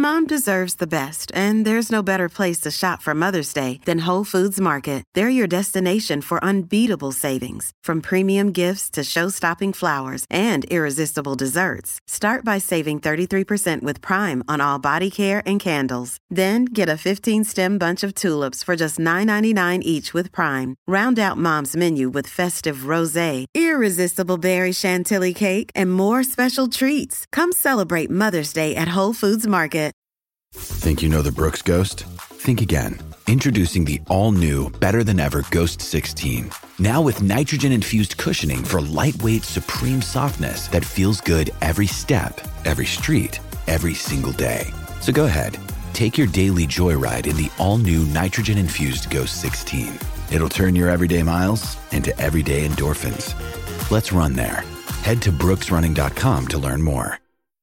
Mom deserves the best, and there's no better place to shop for Mother's Day than Whole Foods Market. They're your destination for unbeatable savings, from premium gifts to show-stopping flowers and irresistible desserts. Start by saving 33% with Prime on all body care and candles. Then get a 15-stem bunch of tulips for just $9.99 each with Prime. Round out Mom's menu with festive rosé, irresistible berry chantilly cake, and more special treats. Come celebrate Mother's Day at Whole Foods Market. Think you know the Brooks Ghost? Think again. Introducing the all-new, better-than-ever Ghost 16. Now with nitrogen-infused cushioning for lightweight, supreme softness that feels good every step, every street, every single day. So go ahead, take your daily joyride in the all-new nitrogen-infused Ghost 16. It'll turn your everyday miles into everyday endorphins. Let's run there. Head to brooksrunning.com to learn more.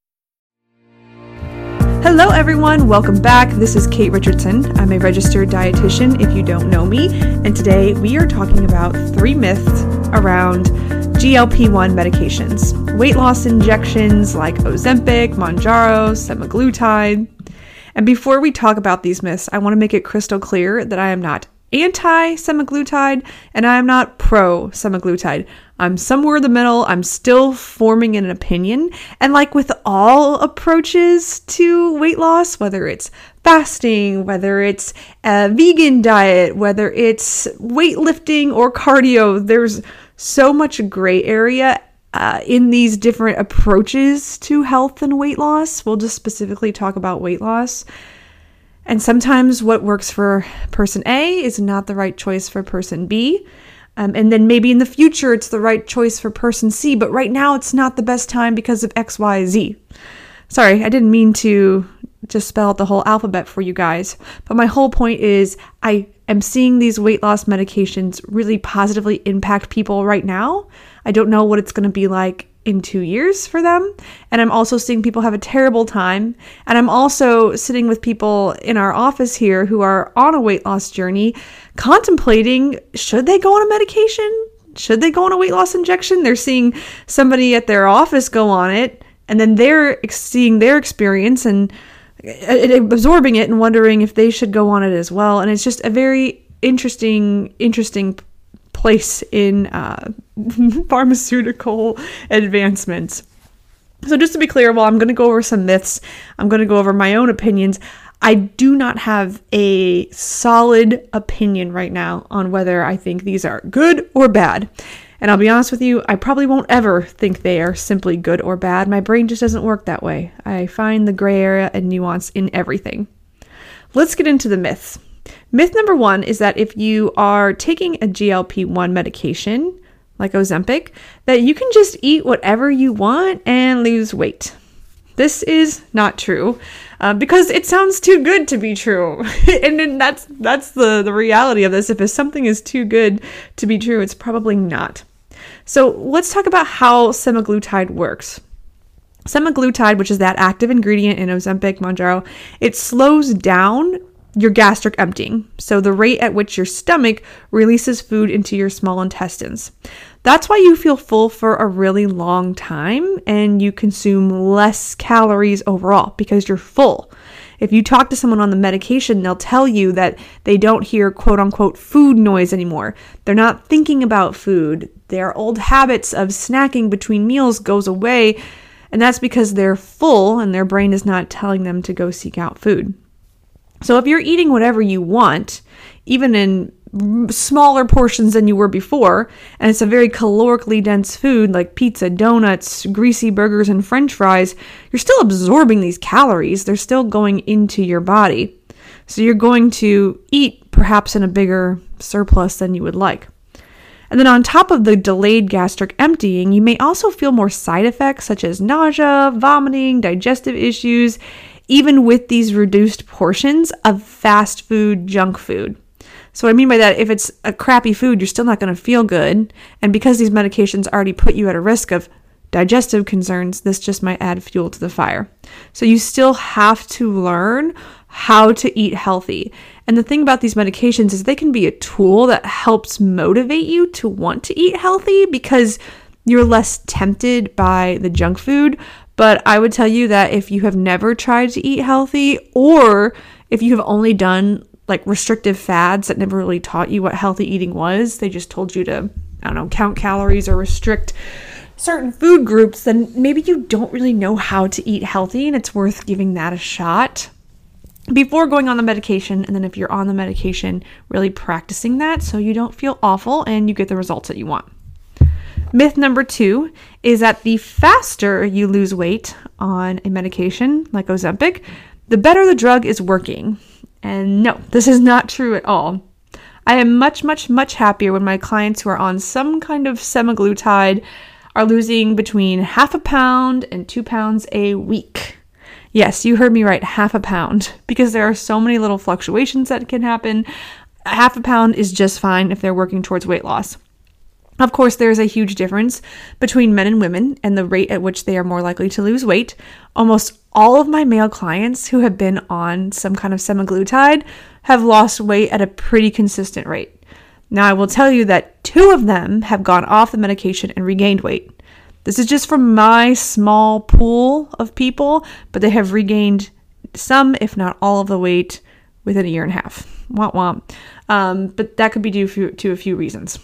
Hello everyone, welcome back. This is Kate Richardson. I'm a registered dietitian if you don't know me, and today we are talking about 3 myths around GLP-1 medications. Weight loss injections like Ozempic, Mounjaro, semaglutide. And before we talk about these myths, I want to make it crystal clear that I am not anti-semaglutide and I am not pro-semaglutide. I'm somewhere in the middle. I'm still forming an opinion. And like with all approaches to weight loss, whether it's fasting, whether it's a vegan diet, whether it's weightlifting or cardio, there's so much gray area in these different approaches to health and weight loss. We'll just specifically talk about weight loss. And sometimes what works for person A is not the right choice for person B. And then maybe in the future, it's the right choice for person C, but right now it's not the best time because of X, Y, Z. Sorry, I didn't mean to just spell out the whole alphabet for you guys. But my whole point is I am seeing these weight loss medications really positively impact people right now. I don't know what it's going to be like in 2 years for them. And I'm also seeing people have a terrible time. And I'm also sitting with people in our office here who are on a weight loss journey, contemplating, should they go on a medication? Should they go on a weight loss injection? They're seeing somebody at their office go on it, and then they're seeing their experience and absorbing it and wondering if they should go on it as well. And it's just a very interesting place in pharmaceutical advancements. So just to be clear, while I'm going to go over some myths, I'm going to go over my own opinions. I do not have a solid opinion right now on whether I think these are good or bad. And I'll be honest with you, I probably won't ever think they are simply good or bad. My brain just doesn't work that way. I find the gray area and nuance in everything. Let's get into the myths. Myth number 1 is that if you are taking a GLP-1 medication, like Ozempic, that you can just eat whatever you want and lose weight. This is not true because it sounds too good to be true. And then that's the reality of this. If something is too good to be true, it's probably not. So let's talk about how semaglutide works. Semaglutide, which is that active ingredient in Ozempic, Mounjaro, it slows down your gastric emptying, so the rate at which your stomach releases food into your small intestines. That's why you feel full for a really long time and you consume less calories overall because you're full. If you talk to someone on the medication, they'll tell you that they don't hear quote unquote food noise anymore. They're not thinking about food. Their old habits of snacking between meals goes away, and that's because they're full and their brain is not telling them to go seek out food. So if you're eating whatever you want, even in smaller portions than you were before, and it's a very calorically dense food like pizza, donuts, greasy burgers, and French fries, you're still absorbing these calories. They're still going into your body. So you're going to eat perhaps in a bigger surplus than you would like. And then on top of the delayed gastric emptying, you may also feel more side effects such as nausea, vomiting, digestive issues, even with these reduced portions of fast food, junk food. So what I mean by that, if it's a crappy food, you're still not going to feel good. And because these medications already put you at a risk of digestive concerns, this just might add fuel to the fire. So you still have to learn how to eat healthy. And the thing about these medications is they can be a tool that helps motivate you to want to eat healthy because you're less tempted by the junk food, But I would tell you that if you have never tried to eat healthy, or if you have only done like restrictive fads that never really taught you what healthy eating was, they just told you to, I don't know, count calories or restrict certain food groups, then maybe you don't really know how to eat healthy, and it's worth giving that a shot before going on the medication. And then if you're on the medication, really practicing that so you don't feel awful and you get the results that you want. Myth number 2 is that the faster you lose weight on a medication like Ozempic, the better the drug is working. And no, this is not true at all. I am much, much, much happier when my clients who are on some kind of semaglutide are losing between 0.5 pound and 2 pounds a week. Yes, you heard me right, 0.5 pound, because there are so many little fluctuations that can happen. 0.5 pound is just fine if they're working towards weight loss. Of course, there's a huge difference between men and women and the rate at which they are more likely to lose weight. Almost all of my male clients who have been on some kind of semaglutide have lost weight at a pretty consistent rate. Now, I will tell you that 2 of them have gone off the medication and regained weight. This is just from my small pool of people, but they have regained some, if not all of the weight within 1.5 years. Womp womp. But that could be due to a few reasons.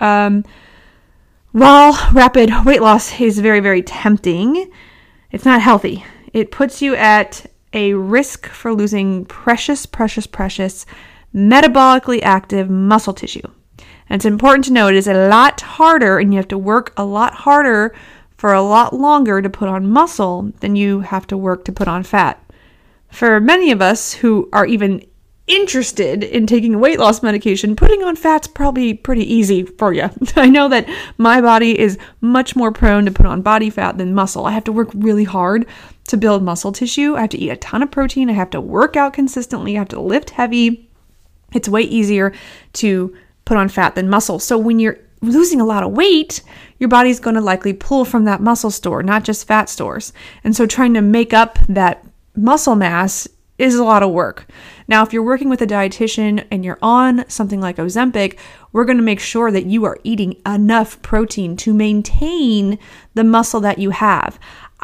While rapid weight loss is very, very tempting, it's not healthy. It puts you at a risk for losing precious, precious, precious metabolically active muscle tissue. And it's important to know it is a lot harder, and you have to work a lot harder for a lot longer to put on muscle than you have to work to put on fat. For many of us who are even interested in taking weight loss medication, putting on fat's probably pretty easy for you. I know that my body is much more prone to put on body fat than muscle. I have to work really hard to build muscle tissue. I have to eat a ton of protein. I have to work out consistently. I have to lift heavy. It's way easier to put on fat than muscle. So when you're losing a lot of weight, your body's going to likely pull from that muscle store, not just fat stores. And so trying to make up that muscle mass is a lot of work. Now, if you're working with a dietitian and you're on something like Ozempic, we're going to make sure that you are eating enough protein to maintain the muscle that you have.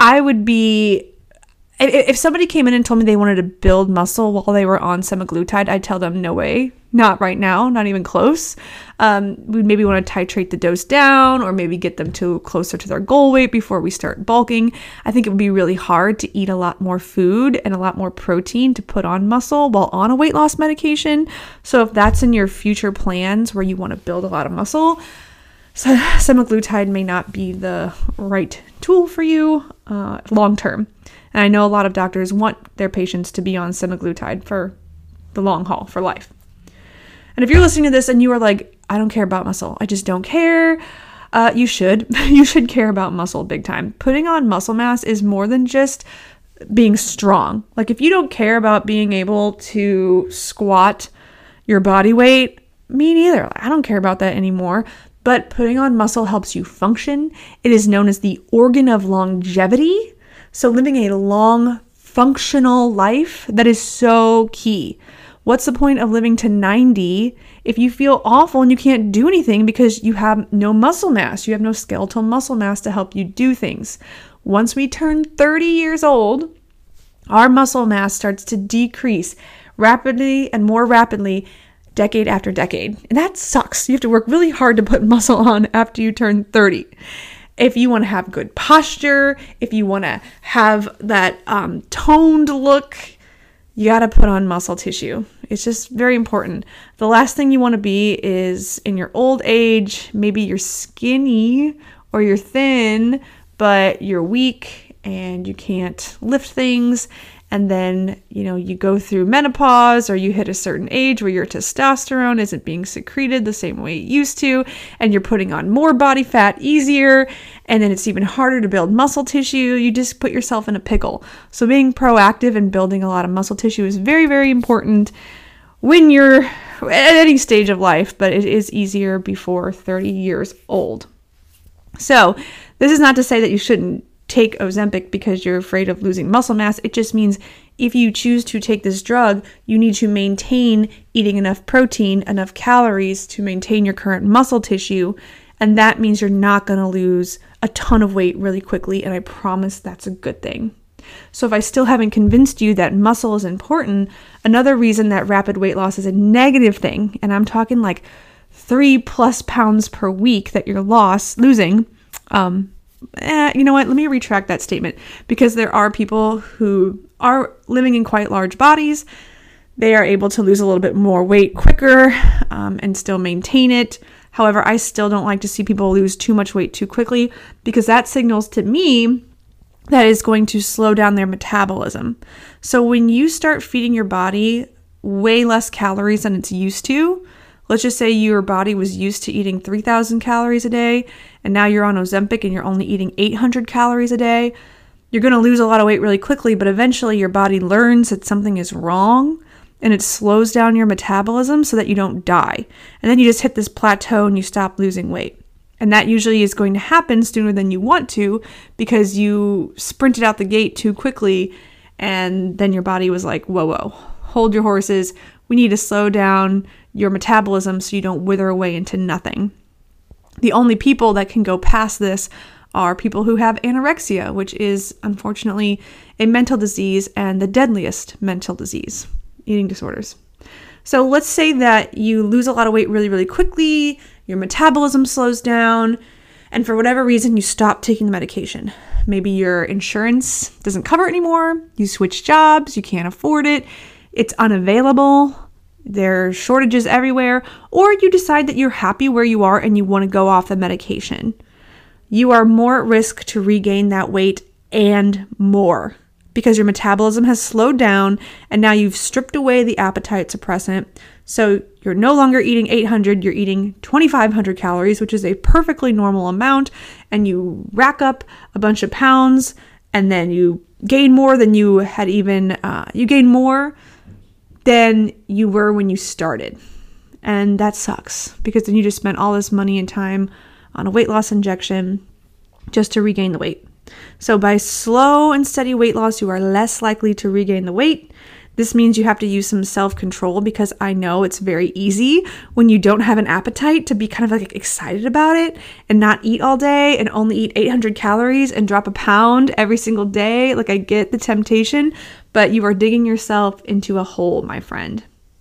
If somebody came in and told me they wanted to build muscle while they were on semaglutide, I'd tell them, no way, not right now, not even close. We'd maybe want to titrate the dose down, or maybe get them to closer to their goal weight before we start bulking. I think it would be really hard to eat a lot more food and a lot more protein to put on muscle while on a weight loss medication. So if that's in your future plans where you want to build a lot of muscle, so semaglutide may not be the right tool for you long term. And I know a lot of doctors want their patients to be on semaglutide for the long haul, for life. And if you're listening to this and you are like, I don't care about muscle, I just don't care, you should. You should care about muscle big time. Putting on muscle mass is more than just being strong. Like, if you don't care about being able to squat your body weight, me neither. I don't care about that anymore. But putting on muscle helps you function. It is known as the organ of longevity. So living a long, functional life, that is so key. What's the point of living to 90 if you feel awful and you can't do anything because you have no muscle mass? You have no skeletal muscle mass to help you do things. Once we turn 30 years old, our muscle mass starts to decrease rapidly and more rapidly, decade after decade. And that sucks. You have to work really hard to put muscle on after you turn 30. If you want to have good posture, if you want to have that toned look, you got to put on muscle tissue. It's just very important. The last thing you want to be is in your old age, maybe you're skinny or you're thin, but you're weak and you can't lift things. And then, you go through menopause, or you hit a certain age where your testosterone isn't being secreted the same way it used to, and you're putting on more body fat easier, and then it's even harder to build muscle tissue. You just put yourself in a pickle. So being proactive and building a lot of muscle tissue is very, very important when you're at any stage of life, but it is easier before 30 years old. So this is not to say that you shouldn't take Ozempic because you're afraid of losing muscle mass. It just means if you choose to take this drug, you need to maintain eating enough protein, enough calories to maintain your current muscle tissue, And that means you're not going to lose a ton of weight really quickly. And I promise that's a good thing. So if I still haven't convinced you that muscle is important, another reason that rapid weight loss is a negative thing, and I'm talking like 3+ pounds per week that you're losing. You know what? Let me retract that statement, because there are people who are living in quite large bodies. They are able to lose a little bit more weight quicker and still maintain it. However, I still don't like to see people lose too much weight too quickly, because that signals to me that is going to slow down their metabolism. So when you start feeding your body way less calories than it's used to, let's just say your body was used to eating 3,000 calories a day, and now you're on Ozempic and you're only eating 800 calories a day, you're going to lose a lot of weight really quickly, but eventually your body learns that something is wrong and it slows down your metabolism so that you don't die. And then you just hit this plateau and you stop losing weight. And that usually is going to happen sooner than you want to, because you sprinted out the gate too quickly, and then your body was like, whoa, hold your horses. We need to slow down your metabolism so you don't wither away into nothing. The only people that can go past this are people who have anorexia, which is unfortunately a mental disease and the deadliest mental disease, eating disorders. So let's say that you lose a lot of weight really, really quickly, your metabolism slows down, and for whatever reason, you stop taking the medication. Maybe your insurance doesn't cover it anymore, you switch jobs, you can't afford it, it's unavailable, there are shortages everywhere, or you decide that you're happy where you are and you want to go off the medication. You are more at risk to regain that weight and more, because your metabolism has slowed down and now you've stripped away the appetite suppressant. So you're no longer eating 800, you're eating 2,500 calories, which is a perfectly normal amount, and you rack up a bunch of pounds, and then you gain more than you had you gain more than you were when you started. And that sucks, because then you just spent all this money and time on a weight loss injection just to regain the weight. So by slow and steady weight loss, you are less likely to regain the weight. This means you have to use some self-control, because I know it's very easy when you don't have an appetite to be kind of like excited about it and not eat all day and only eat 800 calories and drop a pound every single day. Like, I get the temptation, but you are digging yourself into a hole, my friend.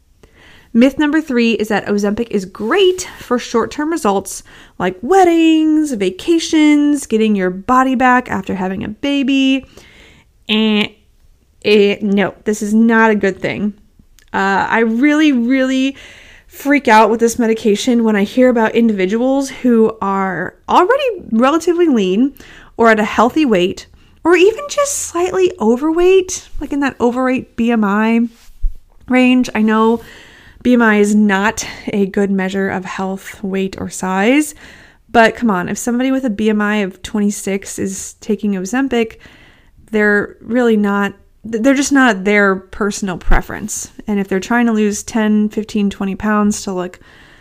Myth number 3 is that Ozempic is great for short-term results like weddings, vacations, getting your body back after having a baby. No, this is not a good thing. I really, really freak out with this medication when I hear about individuals who are already relatively lean or at a healthy weight, or even just slightly overweight, like in that overweight BMI range. I know BMI is not a good measure of health, weight, or size, but come on, if somebody with a BMI of 26 is taking Ozempic, they're just not their personal preference. And if they're trying to lose 10, 15, 20 pounds to look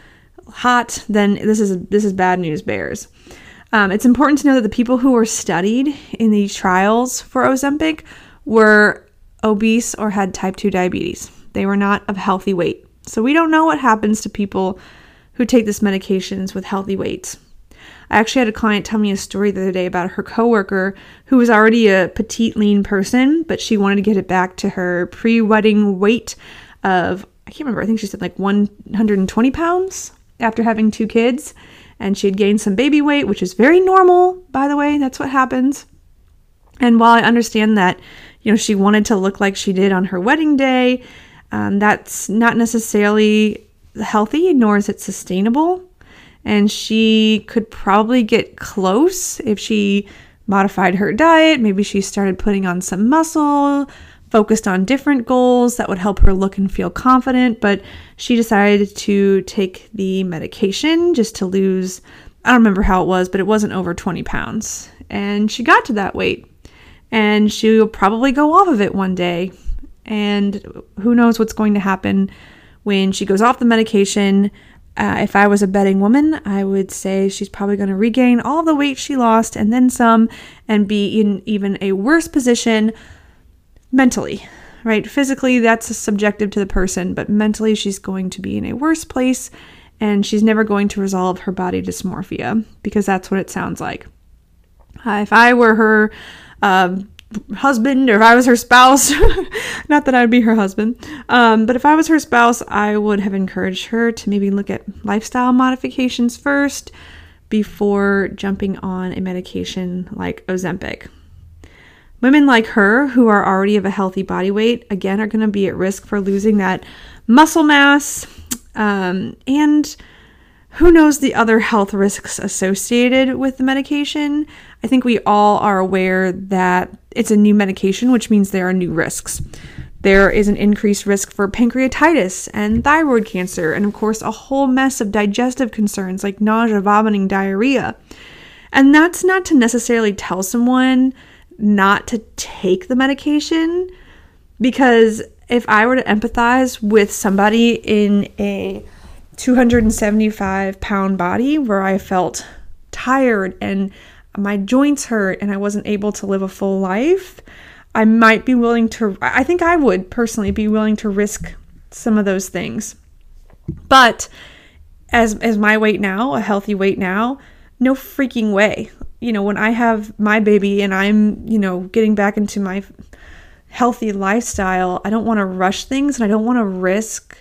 hot, then this is bad news bears. It's important to know that the people who were studied in these trials for Ozempic were obese or had type 2 diabetes. They were not of healthy weight. So we don't know what happens to people who take this medications with healthy weights. I actually had a client tell me a story the other day about her coworker who was already a petite, lean person, but she wanted to get it back to her pre-wedding weight of, I can't remember, I think she said like 120 pounds after having 2 kids. And she had gained some baby weight, which is very normal, by the way. That's what happens. And while I understand that, she wanted to look like she did on her wedding day, that's not necessarily healthy, nor is it sustainable. And she could probably get close if she modified her diet. Maybe she started putting on some muscle, focused on different goals that would help her look and feel confident. But she decided to take the medication just to lose, I don't remember how it was, but it wasn't over 20 pounds. And she got to that weight. And she'll probably go off of it one day. And who knows what's going to happen when she goes off the medication. If I was a betting woman, I would say she's probably going to regain all the weight she lost and then some, and be in even a worse position mentally, right? Physically, that's subjective to the person, but mentally she's going to be in a worse place and she's never going to resolve her body dysmorphia, because that's what it sounds like. If I were her husband, or if I was her spouse, not that I would be her husband, but if I was her spouse, I would have encouraged her to maybe look at lifestyle modifications first before jumping on a medication like Ozempic. Women like her, who are already of a healthy body weight, again, are going to be at risk for losing that muscle mass, and who knows the other health risks associated with the medication. I think we all are aware that it's a new medication, which means there are new risks. There is an increased risk for pancreatitis and thyroid cancer, and of course a whole mess of digestive concerns like nausea, vomiting, diarrhea. And that's not to necessarily tell someone not to take the medication, because if I were to empathize with somebody in a 275-pound body where I felt tired and my joints hurt and I wasn't able to live a full life, I might be willing to, I think I would personally be willing to risk some of those things. But as my weight now, a healthy weight now, no freaking way. When I have my baby and I'm, getting back into my healthy lifestyle, I don't want to rush things, and I don't want to risk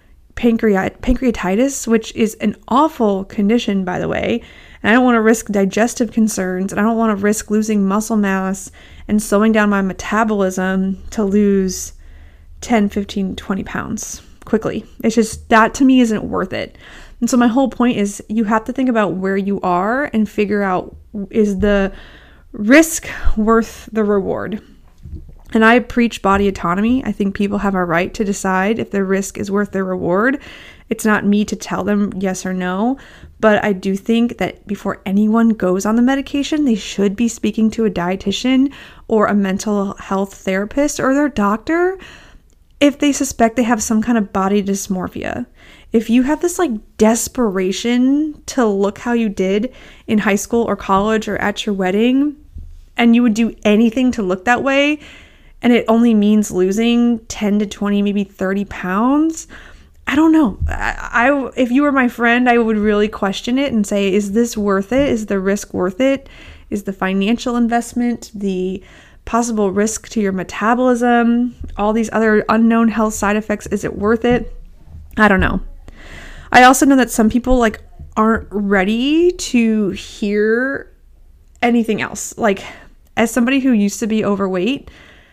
pancreatitis, which is an awful condition, by the way. And I don't want to risk digestive concerns, and I don't want to risk losing muscle mass and slowing down my metabolism to lose 10, 15, 20 pounds quickly. It's just, that to me isn't worth it. And so my whole point is, you have to think about where you are and figure out, is the risk worth the reward? And I preach body autonomy. I think people have a right to decide if their risk is worth their reward. It's not me to tell them yes or no, but I do think that before anyone goes on the medication, they should be speaking to a dietitian or a mental health therapist or their doctor if they suspect they have some kind of body dysmorphia. If you have this desperation to look how you did in high school or college or at your wedding, and you would do anything to look that way, and it only means losing 10 to 20, maybe 30 pounds, I don't know. If you were my friend, I would really question it and say, is this worth it? Is the risk worth it? Is the financial investment, the possible risk to your metabolism, all these other unknown health side effects, is it worth it? I don't know. I also know that some people aren't ready to hear anything else. As somebody who used to be overweight,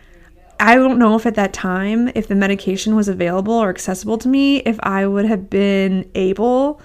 I don't know if at that time, if the medication was available or accessible to me, if I would have been able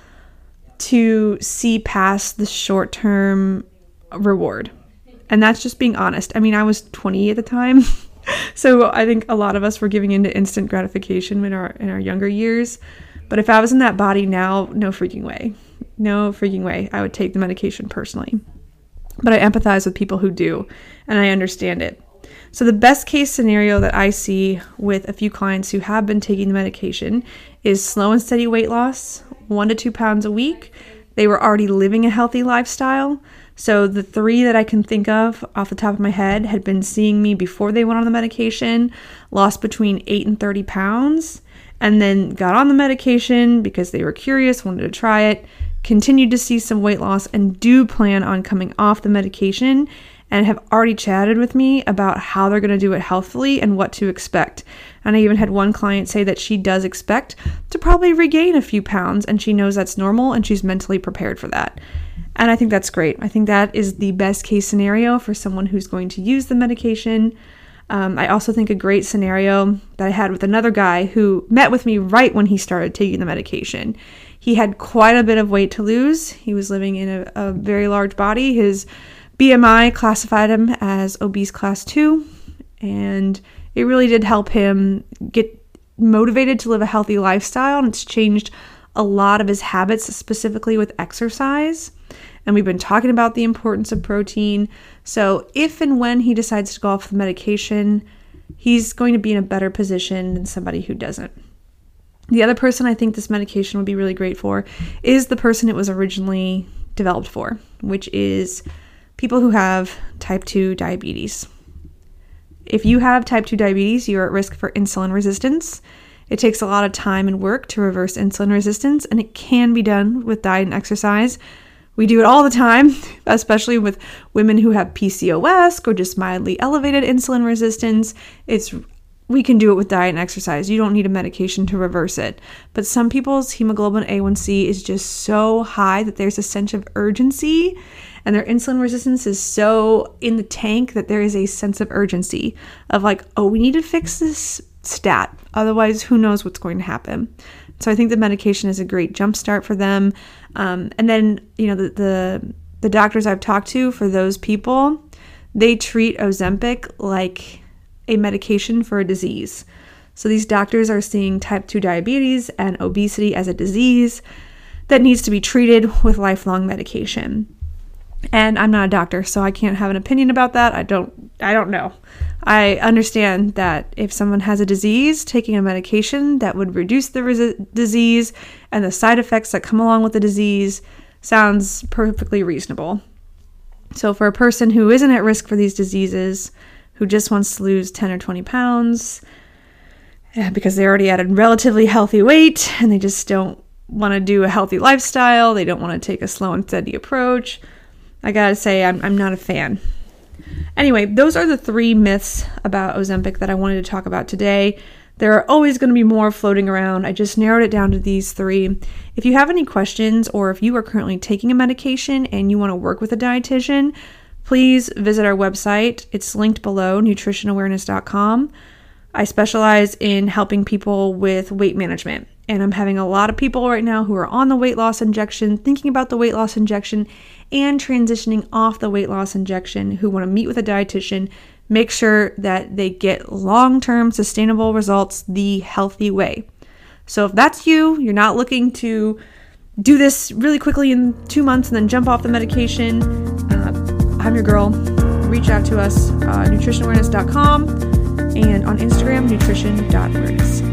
to see past the short-term reward. And that's just being honest. I mean, I was 20 at the time. So I think a lot of us were giving into instant gratification in our younger years. But if I was in that body now, no freaking way. No freaking way. I would take the medication personally. But I empathize with people who do, and I understand it. So the best case scenario that I see with a few clients who have been taking the medication is slow and steady weight loss, 1 to 2 pounds a week. They were already living a healthy lifestyle. So the 3 that I can think of off the top of my head had been seeing me before they went on the medication, lost between 8 and 30 pounds, and then got on the medication because they were curious, wanted to try it, continued to see some weight loss, and do plan on coming off the medication, and have already chatted with me about how they're going to do it healthily and what to expect. And I even had one client say that she does expect to probably regain a few pounds, and she knows that's normal and she's mentally prepared for that. And I think that's great. I think that is the best case scenario for someone who's going to use the medication. I also think a great scenario that I had with another guy who met with me right when he started taking the medication. He had quite a bit of weight to lose. He was living in a very large body. His BMI classified him as obese class 2, and it really did help him get motivated to live a healthy lifestyle, and it's changed a lot of his habits, specifically with exercise. And we've been talking about the importance of protein. So if and when he decides to go off the medication, he's going to be in a better position than somebody who doesn't. The other person I think this medication would be really great for is the person it was originally developed for, which is people who have type 2 diabetes. If you have type 2 diabetes, you're at risk for insulin resistance. It takes a lot of time and work to reverse insulin resistance, and it can be done with diet and exercise. We do it all the time, especially with women who have PCOS or just mildly elevated insulin resistance. We can do it with diet and exercise. You don't need a medication to reverse it. But some people's hemoglobin A1C is just so high that there's a sense of urgency, and their insulin resistance is so in the tank that there is a sense of urgency of like, oh, we need to fix this stat. Otherwise, who knows what's going to happen. So I think the medication is a great jumpstart for them. And then, the doctors I've talked to, for those people, they treat Ozempic like a medication for a disease. So these doctors are seeing type 2 diabetes and obesity as a disease that needs to be treated with lifelong medication. And I'm not a doctor, so I can't have an opinion about that. I don't know. I understand that if someone has a disease, taking a medication that would reduce the disease and the side effects that come along with the disease sounds perfectly reasonable. So for a person who isn't at risk for these diseases, who just wants to lose 10 or 20 pounds because they're already at a relatively healthy weight and they just don't want to do a healthy lifestyle, they don't want to take a slow and steady approach, I gotta say I'm not a fan. Anyway, those are the 3 myths about Ozempic that I wanted to talk about today. There are always going to be more floating around. I just narrowed it down to these 3. If you have any questions, or if you are currently taking a medication and you want to work with a dietitian, please visit our website. It's linked below, nutritionawareness.com. I specialize in helping people with weight management, and I'm having a lot of people right now who are on the weight loss injection, thinking about the weight loss injection, and transitioning off the weight loss injection, who want to meet with a dietitian, make sure that they get long-term sustainable results the healthy way. So if that's you, you're not looking to do this really quickly in 2 months and then jump off the medication, I'm your girl. Reach out to us, nutritionawareness.com, and on Instagram, nutrition.awareness.